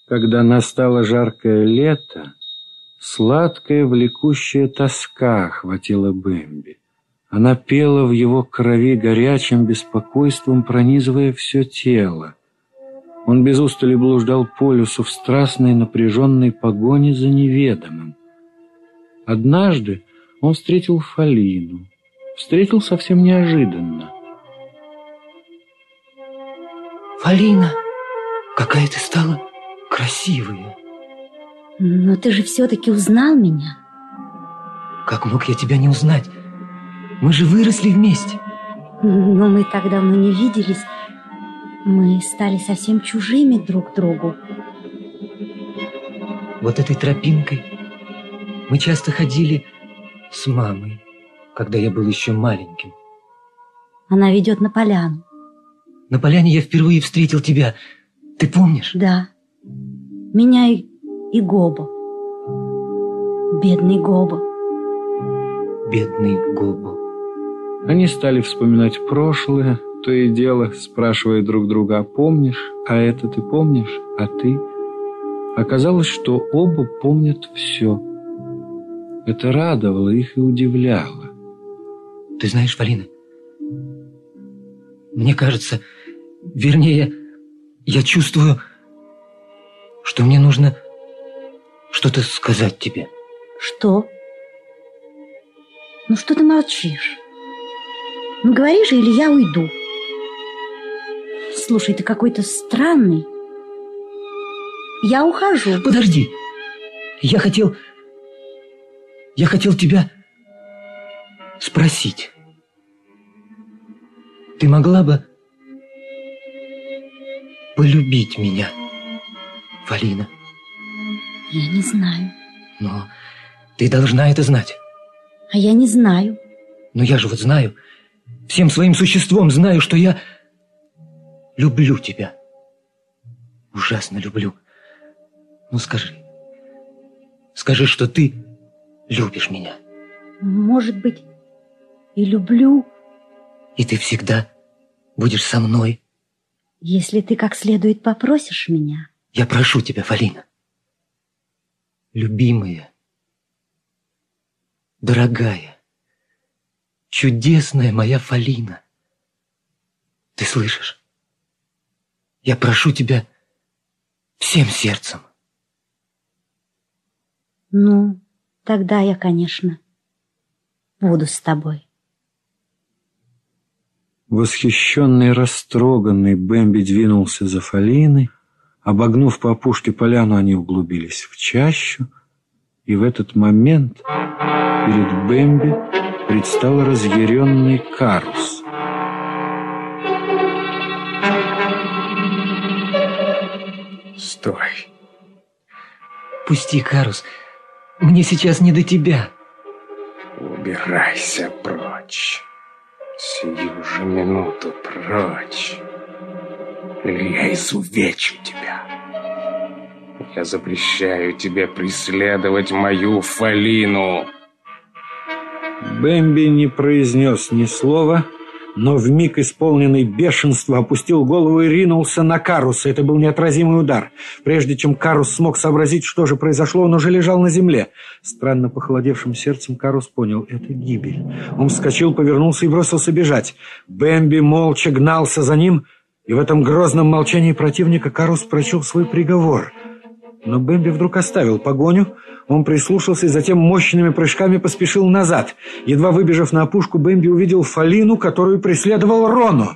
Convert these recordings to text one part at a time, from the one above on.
Когда настало жаркое лето, сладкая влекущая тоска охватила Бэмби. Она пела в его крови горячим беспокойством, пронизывая все тело. Он без устали блуждал по лесу в страстной напряженной погоне за неведомым. Однажды он встретил Фалину. Встретил совсем неожиданно. «Фалина, какая ты стала красивая!» Но ты же все-таки узнал меня. Как мог я тебя не узнать? Мы же выросли вместе. Но мы так давно не виделись. Мы стали совсем чужими друг другу. Вот этой тропинкой мы часто ходили с мамой, когда я был еще маленьким. Она ведет на поляну. На поляне я впервые встретил тебя. Ты помнишь? Да. Меня и Гобо. Бедный Гобо. Бедный Гобо. Они стали вспоминать прошлое, то и дело, спрашивая друг друга: а помнишь? А это ты помнишь? А ты? Оказалось, что оба помнят все. Это радовало их и удивляло. Ты знаешь, Фалина, мне кажется, вернее, я чувствую, что мне нужно что-то сказать тебе. Что? Ну что ты молчишь? Ну говори же, или я уйду. Слушай, ты какой-то странный. Я ухожу. Подожди. Я хотел тебя спросить. Ты могла бы полюбить меня, Фалина? Я не знаю. Но ты должна это знать. А я не знаю. Но я же вот знаю, всем своим существом знаю, что я люблю тебя. Ужасно люблю. Ну скажи, что ты любишь меня. Может быть, и люблю. И ты всегда будешь со мной. Если ты как следует попросишь меня. Я прошу тебя, Фалина. Любимая, дорогая, чудесная моя Фалина. Ты слышишь? Я прошу тебя всем сердцем. Ну, тогда я, конечно, буду с тобой. Восхищенный, растроганный, Бэмби двинулся за Фалиной. Обогнув по опушке поляну, они углубились в чащу, и в этот момент перед Бэмби предстал разъяренный Карус. Стой. Пусти, Карус. Мне сейчас не до тебя. Убирайся прочь. Сию же минуту прочь. Или я изувечу тебя. Я запрещаю тебе преследовать мою Фалину. Бэмби не произнес ни слова, но вмиг, исполненный бешенства, опустил голову и ринулся на Каруса. Это был неотразимый удар. Прежде чем Карус смог сообразить, что же произошло, он уже лежал на земле. Странно похолодевшим сердцем Карус понял — это гибель. Он вскочил, повернулся и бросился бежать. Бэмби молча гнался за ним, и в этом грозном молчании противника Карус прочел свой приговор. Но Бэмби вдруг оставил погоню. Он прислушался и затем мощными прыжками поспешил назад. Едва выбежав на опушку, Бэмби увидел Фалину, которую преследовал Роно.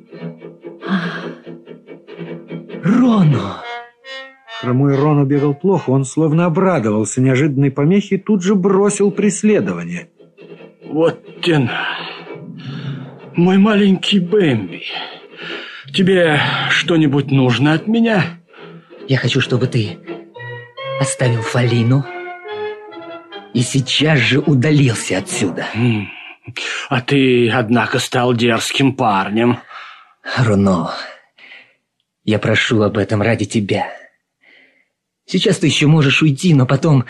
Роно! Хромой Роно бегал плохо, он словно обрадовался неожиданной помехе и тут же бросил преследование. Вот тена. Мой маленький Бэмби. Тебе что-нибудь нужно от меня? Я хочу, чтобы ты оставил Фалину и сейчас же удалился отсюда. А ты, однако, стал дерзким парнем. Роно, я прошу об этом ради тебя. Сейчас ты еще можешь уйти, но потом...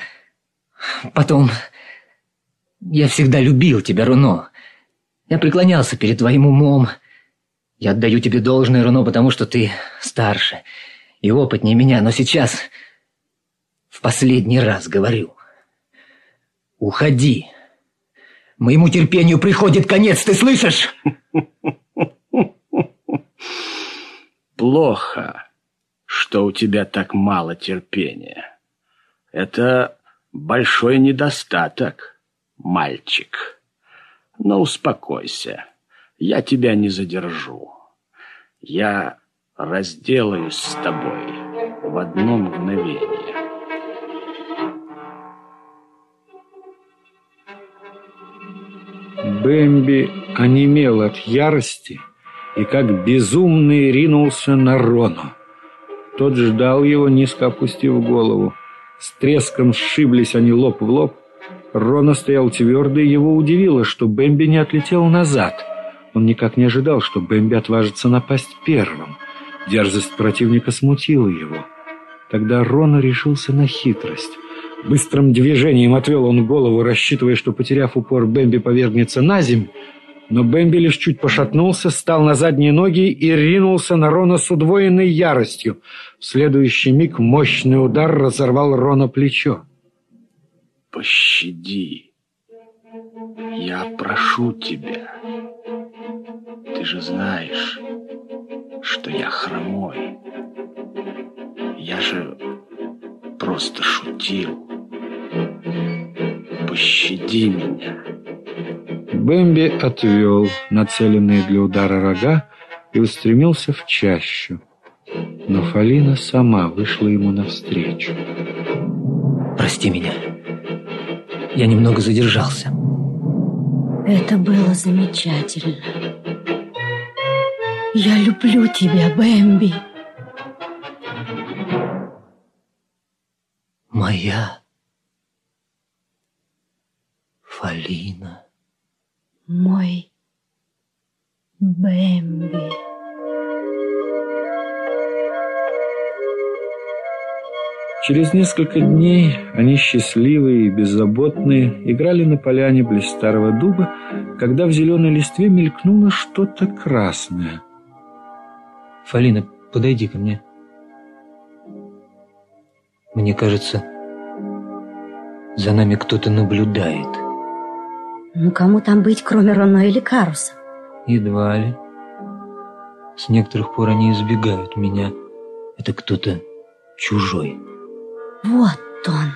Я всегда любил тебя, Роно. Я преклонялся перед твоим умом. Я отдаю тебе должное, Роно, потому что ты старше. и опытнее меня, но сейчас в последний раз говорю. Уходи. Моему терпению приходит конец, ты слышишь? Плохо, что у тебя так мало терпения. Это большой недостаток, мальчик. Но успокойся, я тебя не задержу. Я разделаюсь с тобой в одно мгновение. Бэмби онемел от ярости и как безумный ринулся на Рону. Тот ждал его, низко опустив голову. С треском сшиблись они лоб в лоб. Рона стоял твердо, и его удивило, что Бэмби не отлетел назад. Он никак не ожидал, что Бэмби отважится напасть первым. Дерзость противника смутила его. Тогда Рона решился на хитрость. Быстрым движением отвел он голову, рассчитывая, что, потеряв упор, Бэмби повергнется на земь. Но Бэмби лишь чуть пошатнулся, встал на задние ноги и ринулся на Рона с удвоенной яростью. В следующий миг мощный удар разорвал Рона плечо. Пощади. Я прошу тебя. Ты же знаешь, что я хромой. Я же просто шутил. Пощади меня. Бэмби отвел нацеленные для удара рога и устремился в чащу. Но Фалина сама вышла ему навстречу. Прости меня. Я немного задержался. Это было замечательно. Я люблю тебя, Бэмби. Моя Фалина. Мой Бэмби. Через несколько дней они, счастливые и беззаботные, играли на поляне близ старого дуба, когда в зеленой листве мелькнуло что-то красное. Фалина, подойди ко мне. Мне кажется, за нами кто-то наблюдает. Ну, кому там быть, кроме Роно или Каруса? Едва ли. С некоторых пор они избегают меня. Это кто-то чужой. Вот он.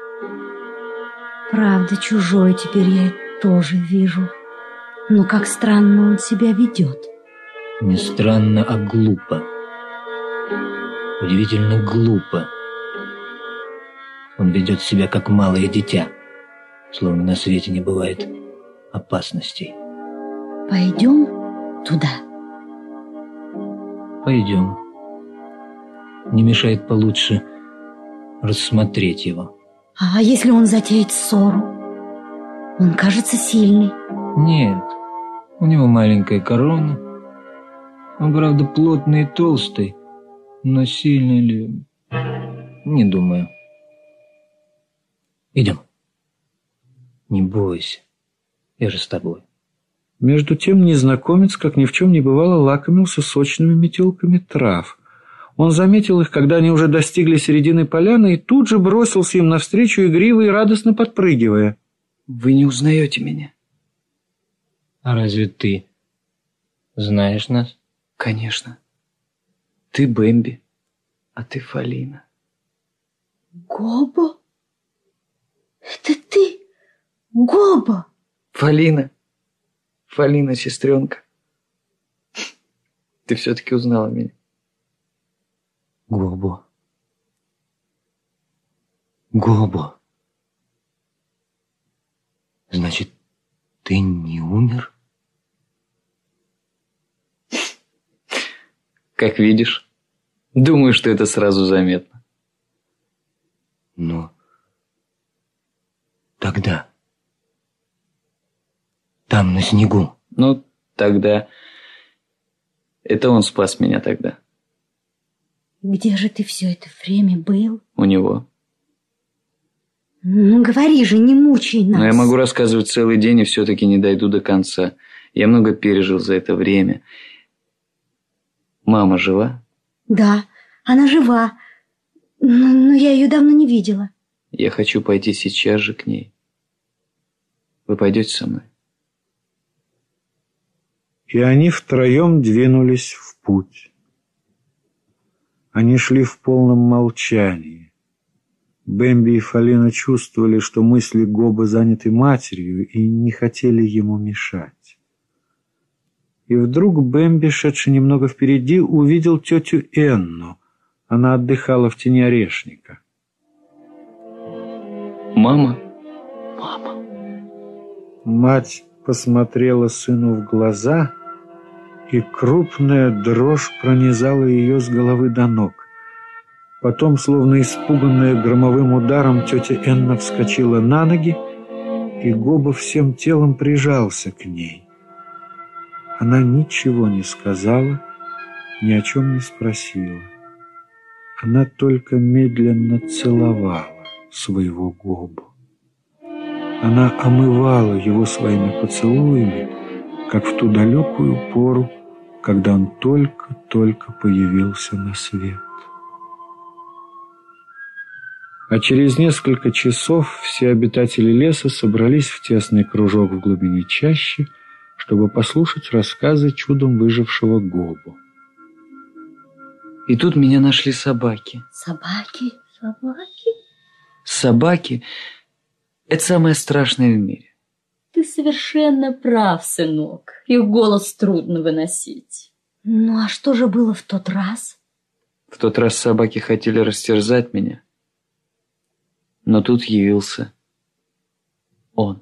Правда, чужой теперь я тоже вижу. Но как странно он себя ведет. Не странно, а глупо. Удивительно глупо. Он ведет себя как малое дитя, словно на свете не бывает опасностей. Пойдем туда? Пойдем. Не мешает получше рассмотреть его. А если он затеет ссору? Он кажется сильный. Нет, у него маленькая корона. Он, правда, плотный и толстый, но сильный ли? Не думаю. Идем. Не бойся, я же с тобой. Между тем незнакомец, как ни в чем не бывало, лакомился сочными метелками трав. Он заметил их, когда они уже достигли середины поляны, и тут же бросился им навстречу, игриво и радостно подпрыгивая. Вы не узнаете меня? А разве ты знаешь нас? Конечно. Ты Бэмби, а ты Фалина. Гобо? Это ты, Гобо? Фалина. Фалина, сестренка. Ты все-таки узнала меня. Гобо. Гобо. Значит, ты не умер? Как видишь. Думаю, что это сразу заметно. Но тогда, там, на снегу. Ну, тогда... Это он спас меня тогда. Где же ты все это время был? У него. Ну, говори же, не мучай нас. Но я могу рассказывать целый день и все-таки не дойду до конца. Я много пережил за это время. Мама жива? Да. Она жива, но я ее давно не видела. Я хочу пойти сейчас же к ней. Вы пойдете со мной? И они втроем двинулись в путь. Они шли в полном молчании. Бэмби и Фалина чувствовали, что мысли Гоба заняты матерью, и не хотели ему мешать. И вдруг Бэмби, шедший немного впереди, увидел тетю Энну. Она отдыхала в тени орешника. Мама? Мать посмотрела сыну в глаза, и крупная дрожь пронизала ее с головы до ног. Потом, словно испуганная громовым ударом, тетя Энна вскочила на ноги, и Гоба всем телом прижался к ней. Она ничего не сказала, ни о чем не спросила. Она только медленно целовала своего Гобу. Она омывала его своими поцелуями, как в ту далекую пору, когда он только-только появился на свет. А через несколько часов все обитатели леса собрались в тесный кружок в глубине чащи, чтобы послушать рассказы чудом выжившего Гобу. И тут меня нашли собаки. Собаки? Собаки – это самое страшное в мире. Ты совершенно прав, сынок. Их голос трудно выносить. Ну, а что же было в тот раз? В тот раз собаки хотели растерзать меня. Но тут явился он.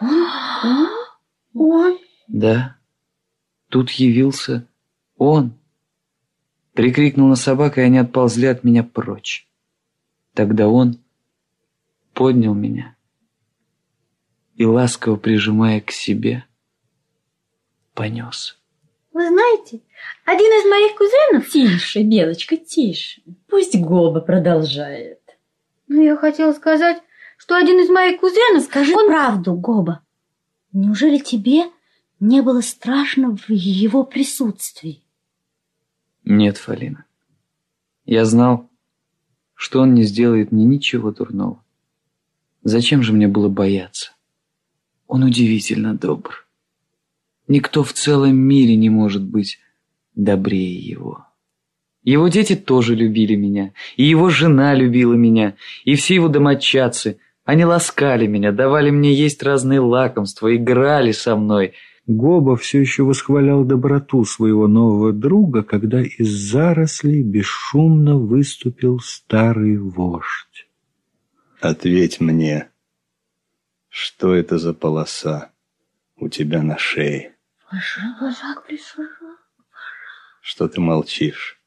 Он? Да, тут явился он. Прикрикнул на собак, и они отползли от меня прочь. Тогда он поднял меня и, ласково прижимая к себе, понес. Вы знаете, один из моих кузенов... Тише, Белочка, тише. Пусть Гоба продолжает. Ну, я хотела сказать, что один из моих кузенов... Скажи правду, Гоба. Неужели тебе не было страшно в его присутствии? Нет, Фалина. Я знал, что он не сделает мне ничего дурного. Зачем же мне было бояться? Он удивительно добр. Никто в целом мире не может быть добрее его. Его дети тоже любили меня, и его жена любила меня, и все его домочадцы. Они ласкали меня, давали мне есть разные лакомства, играли со мной. Гоба все еще восхвалял доброту своего нового друга, когда из зарослей бесшумно выступил старый вождь. Ответь мне, что это за полоса у тебя на шее? Вожак пришел. Что ты молчишь?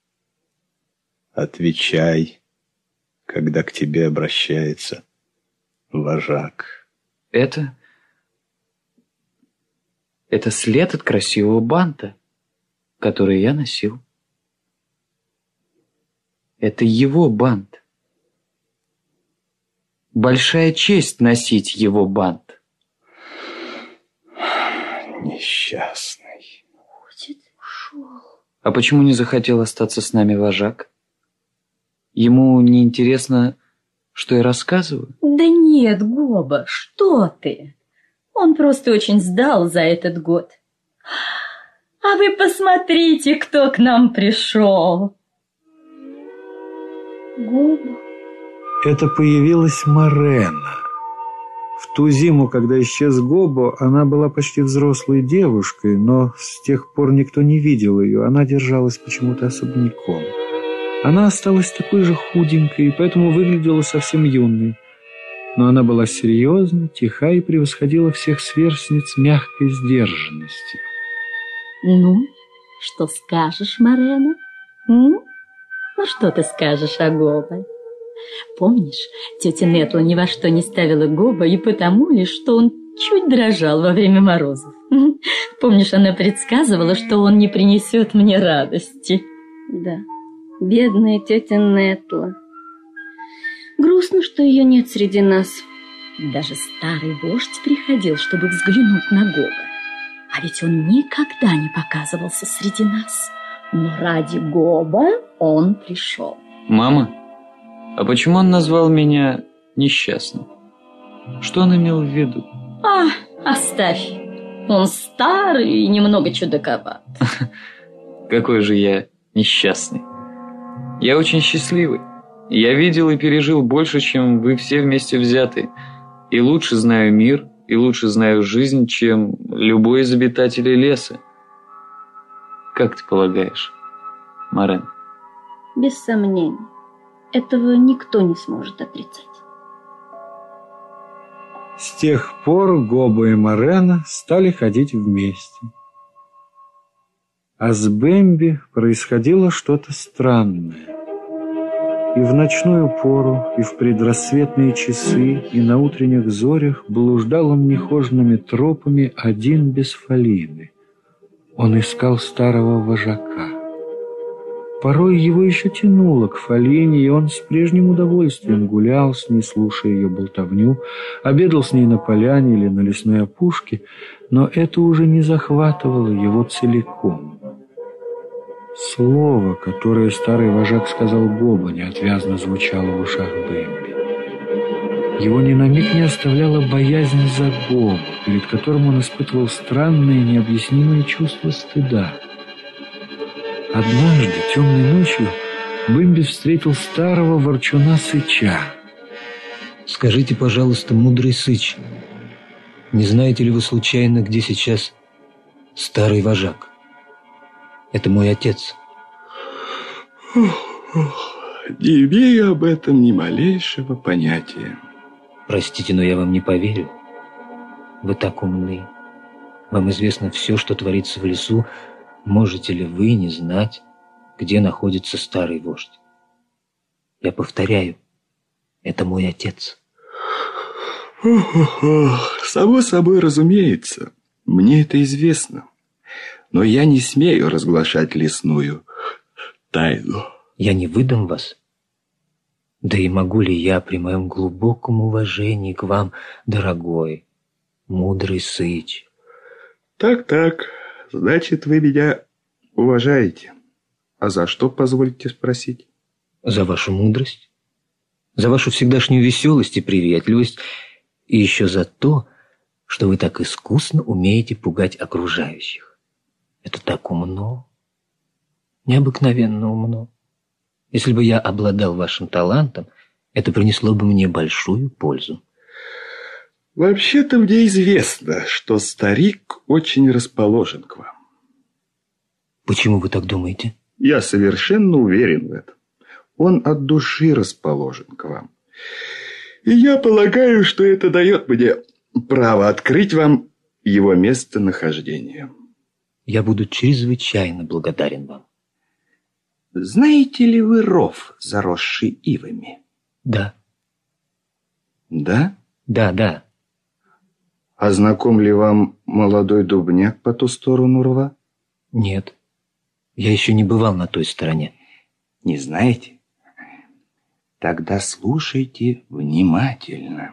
Отвечай, когда к тебе обращается вожак. Это след от красивого банта, который я носил. Это его бант. Большая честь носить его бант. Несчастный. Ушел. А почему не захотел остаться с нами вожак? Ему не интересно, что я рассказываю? Да нет, Гоба, что ты? Он просто очень сдал за этот год. А вы посмотрите, кто к нам пришел. Гоба. Это появилась Морена. В ту зиму, когда исчез Гобо, она была почти взрослой девушкой, но с тех пор никто не видел ее. Она держалась почему-то особняком. Она осталась такой же худенькой и поэтому выглядела совсем юной. Но она была серьезна, тиха и превосходила всех сверстниц мягкой сдержанностью. Ну, что скажешь, Морена? Ну, что ты скажешь о Гобе? Помнишь, тетя Нетла ни во что не ставила Гоба и потому лишь, что он чуть дрожал во время морозов. Помнишь, она предсказывала, что он не принесет мне радости. Да, бедная тетя Нетла. Грустно, что ее нет среди нас. Даже старый вождь приходил, чтобы взглянуть на Гоба. А ведь он никогда не показывался среди нас. Но ради Гоба он пришел. Мама, а почему он назвал меня несчастным? Что он имел в виду? Оставь. Он старый и немного чудаковат. Какой же я несчастный. Я очень счастливый. Я видел и пережил больше, чем вы все вместе взятые. И лучше знаю мир, и лучше знаю жизнь, чем любой из обитателей леса. Как ты полагаешь, Морен? Без сомнений. Этого никто не сможет отрицать. С тех пор Гоба и Морена стали ходить вместе. А с Бэмби происходило что-то странное. И в ночную пору, и в предрассветные часы, и на утренних зорях блуждал он нехоженными тропами один без Фалины. Он искал старого вожака. Порой его еще тянуло к Фалине, и он с прежним удовольствием гулял с ней, слушая ее болтовню, обедал с ней на поляне или на лесной опушке, но это уже не захватывало его целиком. Слово, которое старый вожак сказал Гоба, неотвязно звучало в ушах Бэмби. Его ни на миг не оставляла боязнь за Гобу, перед которым он испытывал странное необъяснимое чувство стыда. Однажды, темной ночью, Бэмби встретил старого ворчуна Сыча. Скажите, пожалуйста, мудрый Сыч, не знаете ли вы случайно, где сейчас старый вожак? Это мой отец. Не имею об этом ни малейшего понятия. Простите, но я вам не поверю. Вы так умны. Вам известно все, что творится в лесу. Можете ли вы не знать, где находится старый вождь? Я повторяю, это мой отец. Само собой разумеется, мне это известно. Но я не смею разглашать лесную тайну. Я не выдам вас. Да и могу ли я при моем глубоком уважении к вам, дорогой, мудрый Сыч? Так, значит, вы меня уважаете. А за что, позвольте спросить? За вашу мудрость, за вашу всегдашнюю веселость и приветливость, и еще за то, что вы так искусно умеете пугать окружающих. Это так умно, необыкновенно умно. Если бы я обладал вашим талантом, это принесло бы мне большую пользу. Вообще-то мне известно, что старик очень расположен к вам. Почему вы так думаете? Я совершенно уверен в этом. Он от души расположен к вам. И я полагаю, что это дает мне право открыть вам его местонахождение. Я буду чрезвычайно благодарен вам. Знаете ли вы ров, заросший ивами? Да. Да? Да. А знаком ли вам молодой дубняк по ту сторону рва? Нет. Я еще не бывал на той стороне. Не знаете? Тогда слушайте внимательно.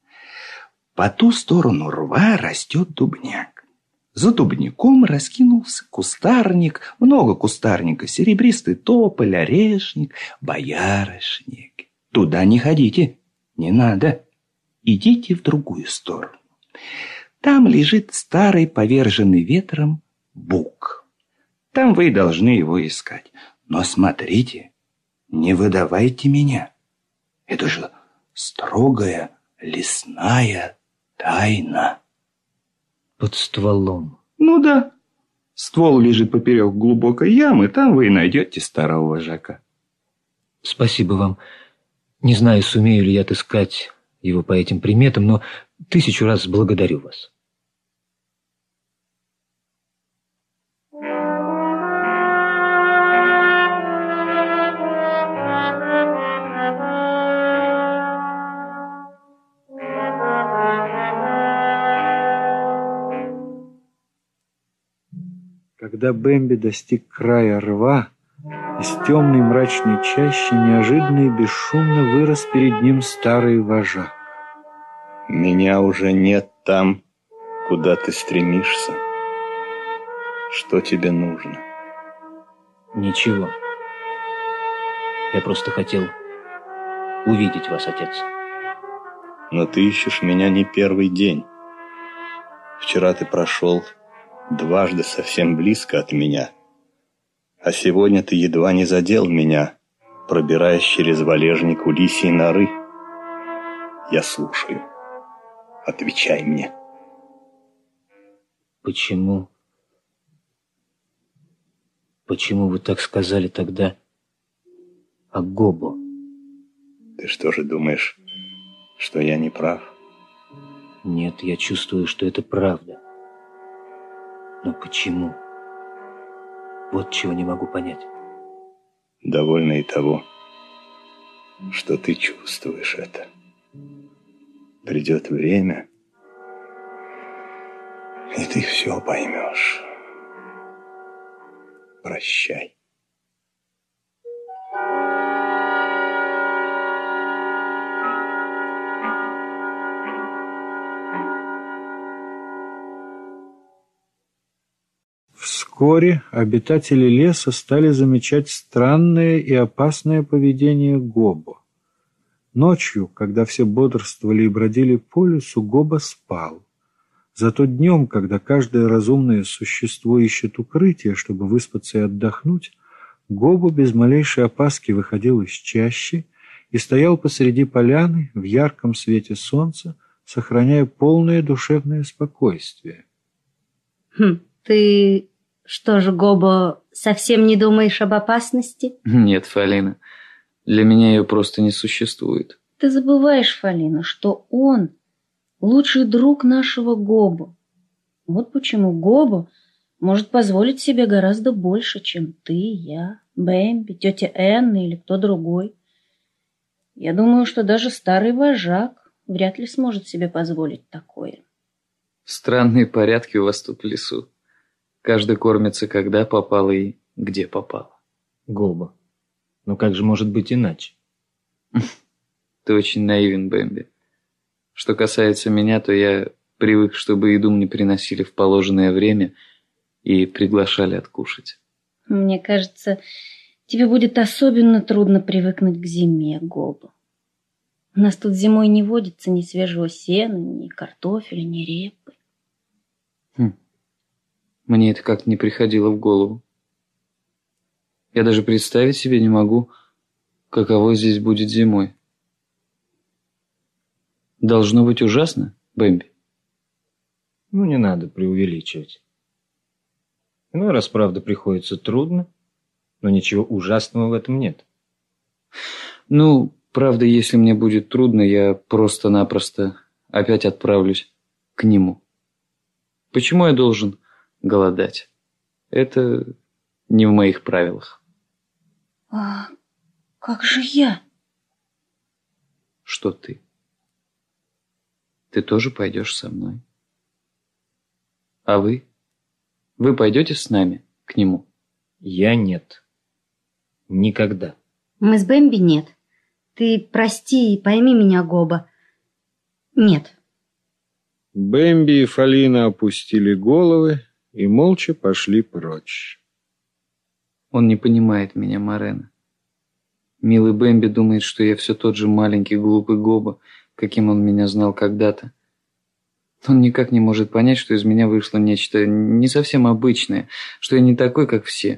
По ту сторону рва растет дубняк. За дубняком раскинулся кустарник, много кустарника, серебристый тополь, орешник, боярышник. Туда не ходите, не надо. Идите в другую сторону. Там лежит старый, поверженный ветром бук. Там вы должны его искать. Но смотрите, не выдавайте меня. Это же строгая лесная тайна. Под стволом. Ну да. Ствол лежит поперек глубокой ямы, там вы и найдете старого вожака. Спасибо вам. Не знаю, сумею ли я отыскать его по этим приметам, но 1000 раз благодарю вас. Когда Бэмби достиг края рва, из темной мрачной чащи неожиданно и бесшумно вырос перед ним старый вожак. Меня уже нет там, куда ты стремишься. Что тебе нужно? Ничего. Я просто хотел увидеть вас, отец. Но ты ищешь меня не первый день. Вчера ты прошел дважды совсем близко от меня, а сегодня ты едва не задел меня, пробираясь через валежник у лисьей норы. Я слушаю. Отвечай мне. Почему? Почему вы так сказали тогда о Гобо? Ты что же думаешь, что я не прав? Нет, я чувствую, что это правда. Но почему? Вот чего не могу понять. Довольно и того, что ты чувствуешь это. Придет время, и ты все поймешь. Прощай. Вскоре обитатели леса стали замечать странное и опасное поведение Гобо. Ночью, когда все бодрствовали и бродили по лесу, Гобо спал. Зато днем, когда каждое разумное существо ищет укрытие, чтобы выспаться и отдохнуть, Гобо без малейшей опаски выходил из чащи и стоял посреди поляны в ярком свете солнца, сохраняя полное душевное спокойствие. Ты что же, Гобо, совсем не думаешь об опасности? Нет, Фалина, для меня ее просто не существует. Ты забываешь, Фалина, что он лучший друг нашего Гобо. Вот почему Гобо может позволить себе гораздо больше, чем ты, я, Бэмби, тетя Энна или кто другой. Я думаю, что даже старый вожак вряд ли сможет себе позволить такое. Странные порядки у вас тут в лесу. Каждый кормится, когда попало и где попало. Гобо, ну как же может быть иначе? Ты очень наивен, Бэмби. Что касается меня, то я привык, чтобы еду мне приносили в положенное время и приглашали откушать. Мне кажется, тебе будет особенно трудно привыкнуть к зиме, Гобо. У нас тут зимой не водится ни свежего сена, ни картофеля, ни репы. Мне это как-то не приходило в голову. Я даже представить себе не могу, каково здесь будет зимой. Должно быть ужасно, Бэмби? Ну, не надо преувеличивать. Иной раз, правда, приходится трудно, но ничего ужасного в этом нет. Ну, правда, если мне будет трудно, я просто-напросто опять отправлюсь к нему. Почему я должен голодать? Это не в моих правилах. А как же я? Что ты? Ты тоже пойдешь со мной. А вы? Вы пойдете с нами к нему? Я нет. Никогда. Мы с Бэмби нет. Ты прости и пойми меня, Гобо. Нет. Бэмби и Фалина опустили головы и молча пошли прочь. Он не понимает меня, Морена. Милый Бэмби думает, что я все тот же маленький глупый Гобо, каким он меня знал когда-то. Он никак не может понять, что из меня вышло нечто не совсем обычное, что я не такой, как все.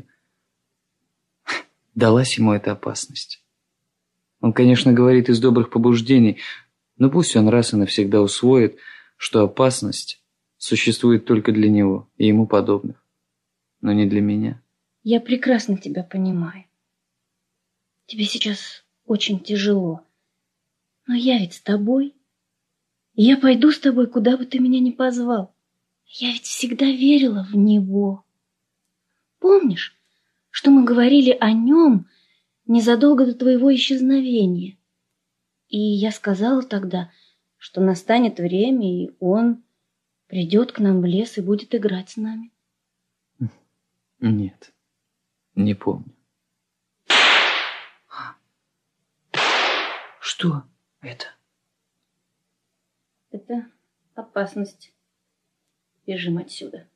Далась ему эта опасность. Он, конечно, говорит из добрых побуждений, но пусть он раз и навсегда усвоит, что опасность существует только для него и ему подобных, но не для меня. Я прекрасно тебя понимаю. Тебе сейчас очень тяжело. Но я ведь с тобой. И я пойду с тобой, куда бы ты меня ни позвал. Я ведь всегда верила в него. Помнишь, что мы говорили о нем незадолго до твоего исчезновения? И я сказала тогда, что настанет время, и он придет к нам в лес и будет играть с нами. Нет, не помню. Что это? Это опасность. Бежим отсюда.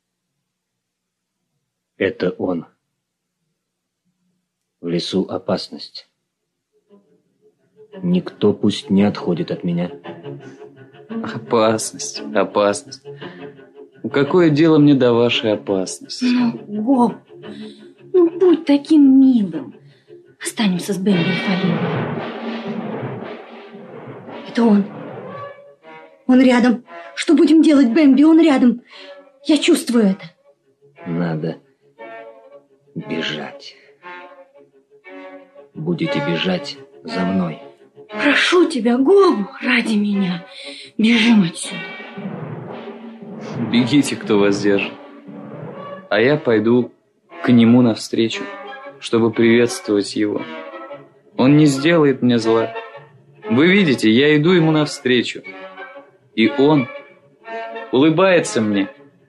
Это он. В лесу опасность. Никто пусть не отходит от меня. Опасность, опасность. Какое дело мне до вашей опасности? Ну, Гоб, ну будь таким милым. Останемся с Бэмби и Фалиной. Это он. Он рядом. Что будем делать, Бэмби? Он рядом. Я чувствую это. Надо бежать. Будете бежать за мной. Прошу тебя, Гоб, ради меня. Бежим отсюда. Бегите, кто вас держит. А я пойду к нему навстречу, чтобы приветствовать его. Он не сделает мне зла. Вы видите, я иду ему навстречу. И он улыбается мне.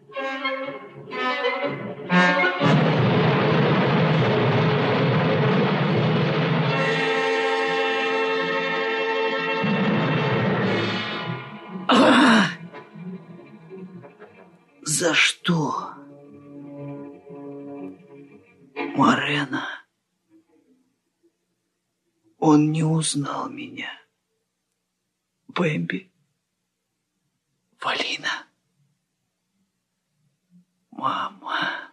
За что? Морена. Он не узнал меня. Бэмби. Фалина. Мама.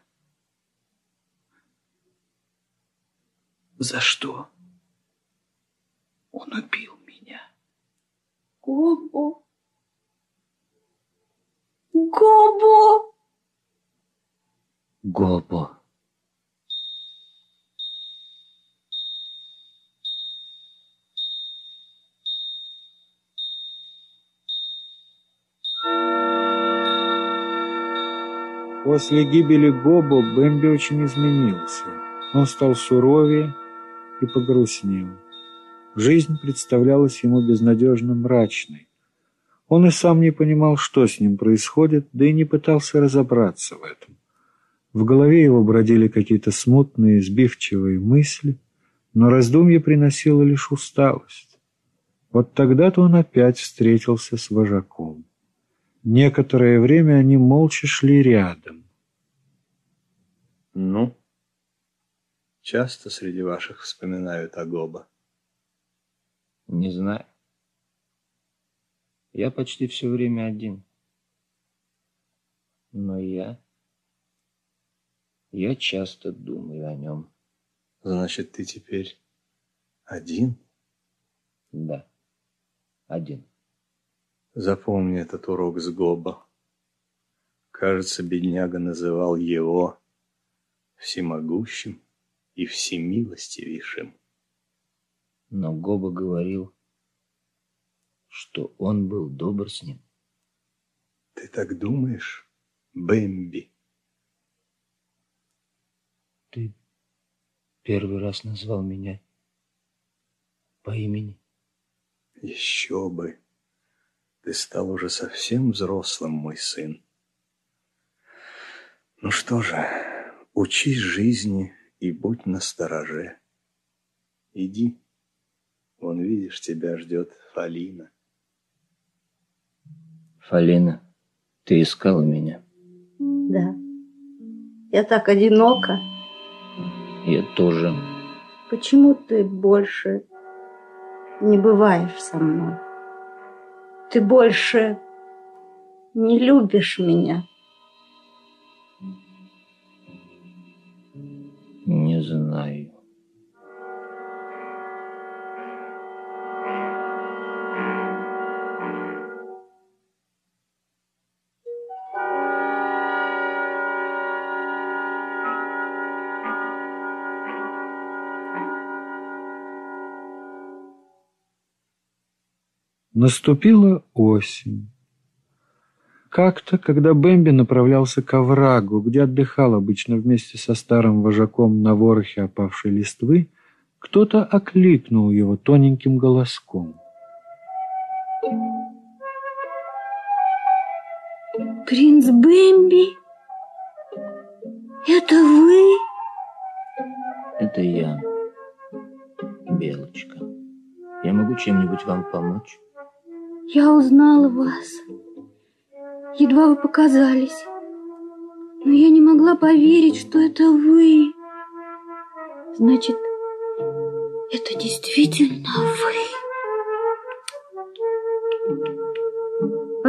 За что? Он убил меня. Гобо. Гобо. Гобо. После гибели Гобо Бэмби очень изменился. Он стал суровее и погрустнел. Жизнь представлялась ему безнадежно мрачной. Он и сам не понимал, что с ним происходит, да и не пытался разобраться в этом. В голове его бродили какие-то смутные, сбивчивые мысли, но раздумье приносило лишь усталость. Вот тогда-то он опять встретился с вожаком. Некоторое время они молча шли рядом. Ну, часто среди ваших вспоминают о Гобо? Не знаю. Я почти все время один. Но я часто думаю о нем. Значит, ты теперь один? Да, один. Запомни этот урок с Гобо. Кажется, бедняга называл его всемогущим и всемилостивейшим. Но Гобо говорил, что он был добр с ним. Ты так думаешь, Бэмби? Ты первый раз назвал меня по имени. Еще бы. Ты стал уже совсем взрослым, мой сын. Ну что же, учись жизни и будь настороже. Иди. Вон, видишь, тебя ждет Фалина. Фалина, ты искала меня? Да. Я так одинока. Я тоже. Почему ты больше не бываешь со мной? Ты больше не любишь меня? Не знаю. Наступила осень. Как-то, когда Бэмби направлялся к оврагу, где отдыхал обычно вместе со старым вожаком на ворохе опавшей листвы, кто-то окликнул его тоненьким голоском. Принц Бэмби? Это вы? Это я, Белочка. Я могу чем-нибудь вам помочь? Я узнала вас. Едва вы показались. Но я не могла поверить, что это вы. Значит, это действительно вы.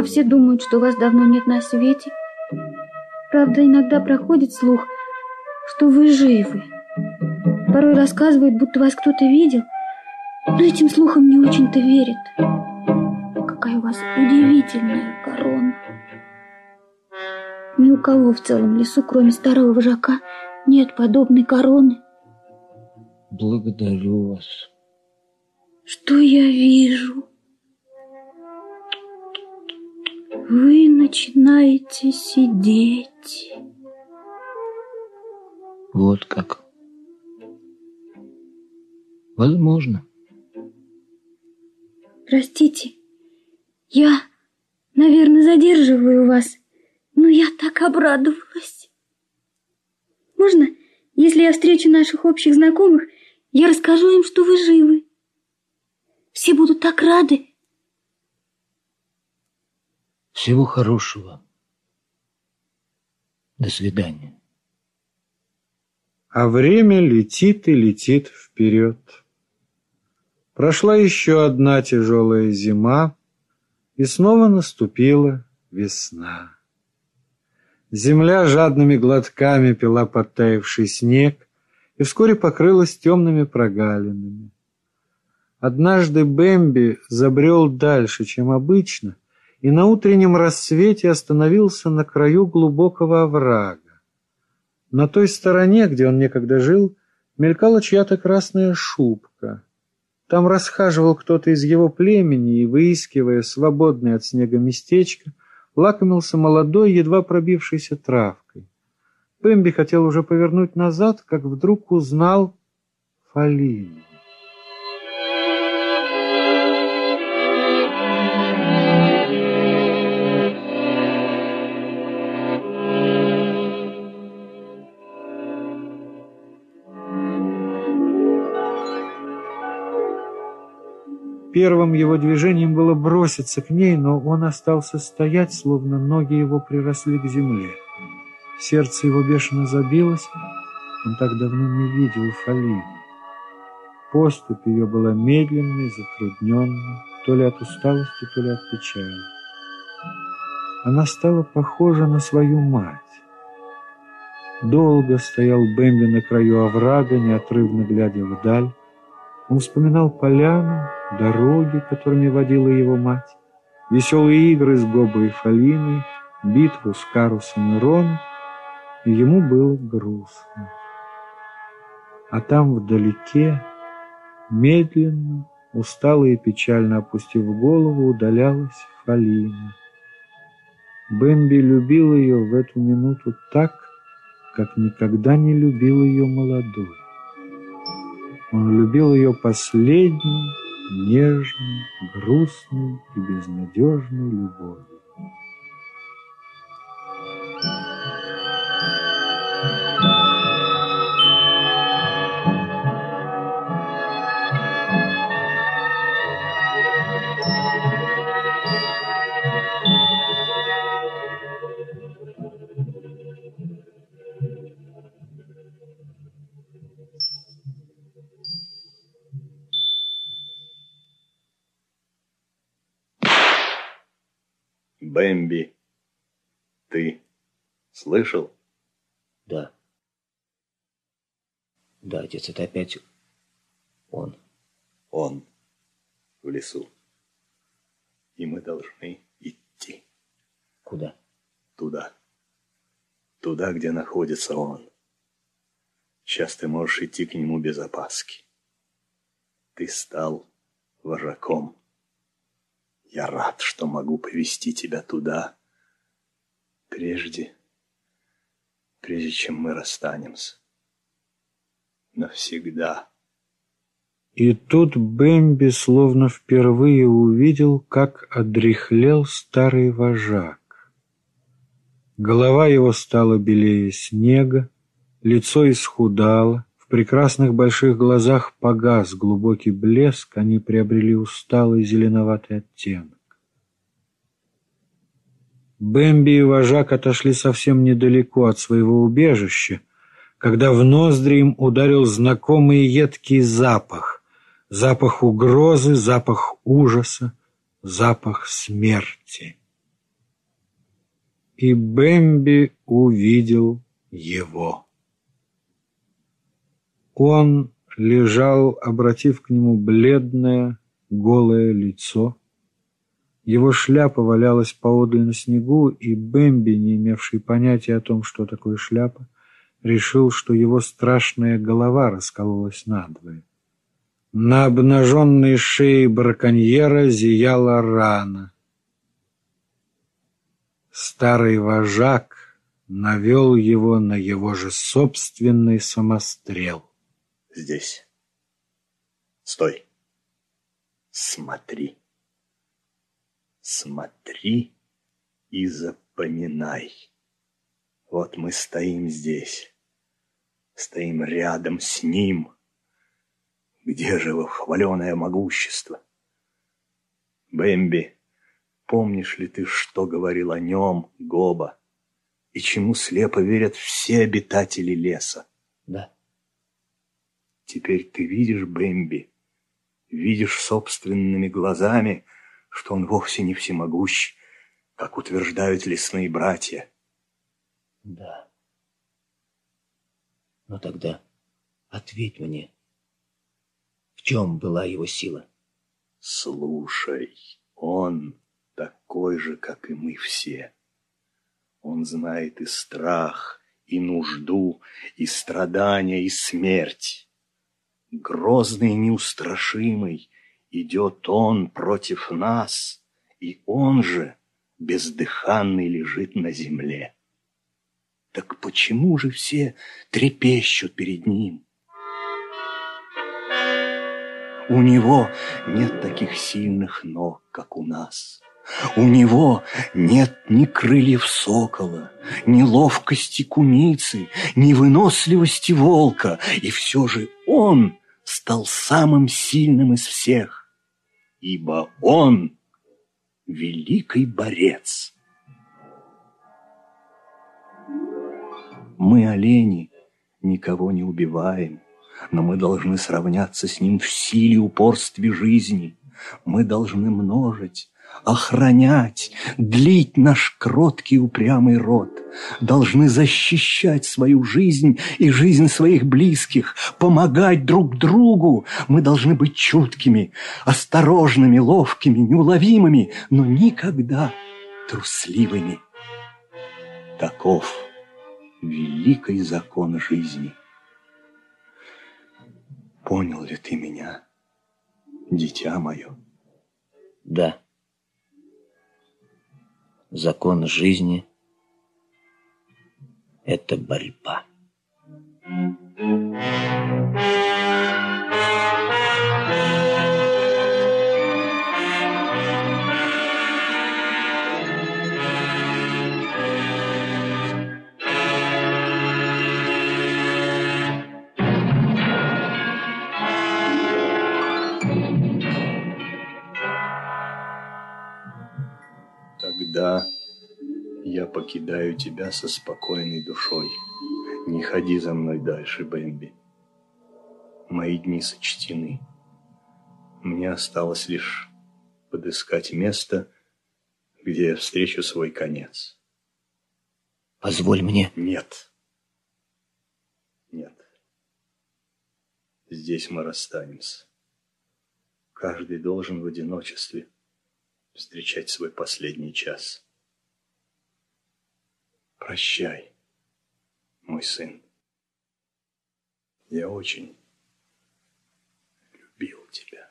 А все думают, что вас давно нет на свете. Правда, иногда проходит слух, что вы живы. Порой рассказывают, будто вас кто-то видел, но этим слухам не очень-то верят. Какая у вас удивительная корона. Ни у кого в целом лесу, кроме старого вожака, нет подобной короны. Благодарю вас. Что я вижу? Вы начинаете сидеть. Вот как. Возможно. Простите, я, наверное, задерживаю вас, но я так обрадовалась. Можно, если я встречу наших общих знакомых, я расскажу им, что вы живы? Все будут так рады. Всего хорошего. До свидания. А время летит и летит вперед. Прошла еще одна тяжелая зима, и снова наступила весна. Земля жадными глотками пила подтаявший снег и вскоре покрылась темными прогалинами. Однажды Бэмби забрел дальше, чем обычно, и на утреннем рассвете остановился на краю глубокого оврага. На той стороне, где он некогда жил, мелькала чья-то красная шубка. Там расхаживал кто-то из его племени и, выискивая свободное от снега местечко, лакомился молодой, едва пробившейся травкой. Бэмби хотел уже повернуть назад, как вдруг узнал Фалину. Первым его движением было броситься к ней, но он остался стоять, словно ноги его приросли к земле. Сердце его бешено забилось, он так давно не видел Фалину. Поступь ее была медленной, затрудненной, то ли от усталости, то ли от печали. Она стала похожа на свою мать. Долго стоял Бэмби на краю оврага, неотрывно глядя вдаль. Он вспоминал поляну, дороги, которыми водила его мать, веселые игры с Гобой и Фалиной, битву с Карусом и Роном, и ему было грустно. А там вдалеке, медленно, устало и печально опустив голову, удалялась Фалина. Бэмби любил ее в эту минуту так, как никогда не любил ее молодой. Он любил ее последней, нежной, грустной и безнадежной любовью. Бэмби, ты слышал? Да. Да, отец, это опять он. Он в лесу. И мы должны идти. Куда? Туда. Туда, где находится он. Сейчас ты можешь идти к нему без опаски. Ты стал вожаком. Я рад, что могу повести тебя туда, прежде чем мы расстанемся. Навсегда. И тут Бэмби словно впервые увидел, как одряхлел старый вожак. Голова его стала белее снега, лицо исхудало, в прекрасных больших глазах погас глубокий блеск, они приобрели усталый зеленоватый оттенок. Бэмби и вожак отошли совсем недалеко от своего убежища, когда в ноздри им ударил знакомый едкий запах, запах угрозы, запах ужаса, запах смерти. И Бэмби увидел его. Он лежал, обратив к нему бледное, голое лицо. Его шляпа валялась поодаль на снегу, и Бэмби, не имевший понятия о том, что такое шляпа, решил, что его страшная голова раскололась надвое. На обнаженной шее браконьера зияла рана. Старый вожак навел его на его же собственный самострел. Здесь. Стой. Смотри. Смотри и запоминай. Вот мы стоим здесь. Стоим рядом с ним. Где же его хваленое могущество? Бэмби, помнишь ли ты, что говорил о нем Гоба? И чему слепо верят все обитатели леса? Да. Теперь ты видишь, Бэмби, видишь собственными глазами, что он вовсе не всемогущ, как утверждают лесные братья. Да. Но тогда ответь мне, в чем была его сила? Слушай, он такой же, как и мы все. Он знает и страх, и нужду, и страдания, и смерть. Грозный и неустрашимый идет он против нас, и он же бездыханный лежит на земле. Так почему же все трепещут перед ним? У него нет таких сильных ног, как у нас. У него нет ни крыльев сокола, ни ловкости куницы, ни выносливости волка, и все же он стал самым сильным из всех, ибо он великий борец. Мы, олени, никого не убиваем, но мы должны сравняться с ним в силе и упорстве жизни. Мы должны множить, охранять, длить наш кроткий упрямый род, должны защищать свою жизнь и жизнь своих близких, помогать друг другу. Мы должны быть чуткими, осторожными, ловкими, неуловимыми, но никогда трусливыми. Таков великий закон жизни. Понял ли ты меня, дитя мое? Да. Закон жизни — это борьба. Тогда я покидаю тебя со спокойной душой. Не ходи за мной дальше, Бэмби. Мои дни сочтены. Мне осталось лишь подыскать место, где я встречу свой конец. Позволь мне. Нет. Нет. Здесь мы расстанемся. Каждый должен в одиночестве встречать свой последний час. Прощай, мой сын. Я очень любил тебя.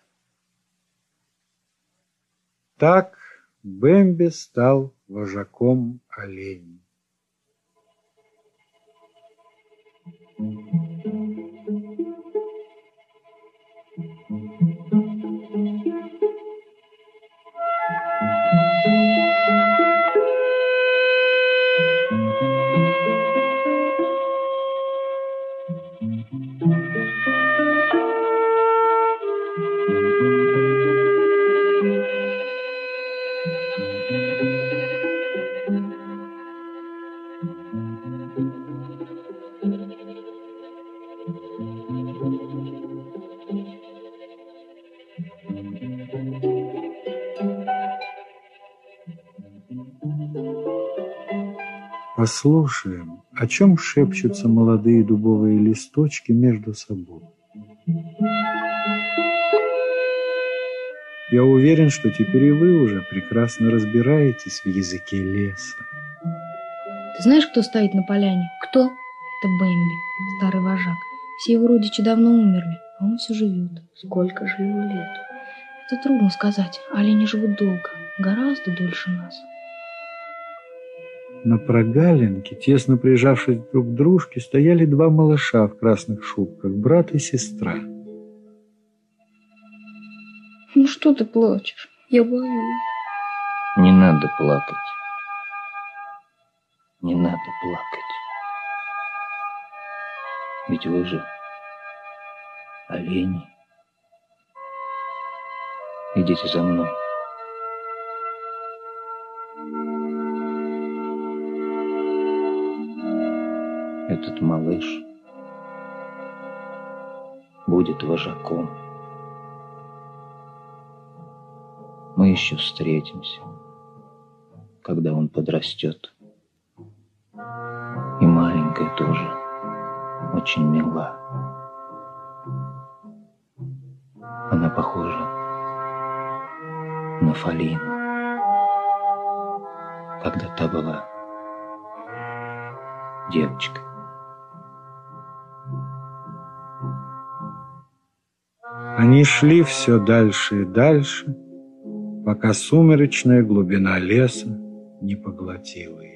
Так Бэмби стал вожаком оленей. Послушаем, о чем шепчутся молодые дубовые листочки между собой. Я уверен, что теперь и вы уже прекрасно разбираетесь в языке леса. Ты знаешь, кто стоит на поляне? Кто? Это Бэмби, старый вожак. Все его родичи давно умерли, а он все живет. Сколько же ему лет? Это трудно сказать. Олени живут долго, гораздо дольше нас. На прогалинке, тесно прижавшись друг к дружке, стояли два малыша в красных шубках, брат и сестра. Ну что ты плачешь? Я боюсь. Не надо плакать. Не надо плакать. Ведь вы же олени. Идите за мной. Этот малыш будет вожаком. Мы еще встретимся, когда он подрастет. И маленькая тоже очень мила. Она похожа на Фалину, когда та была девочкой. Они шли все дальше и дальше, пока сумеречная глубина леса не поглотила их.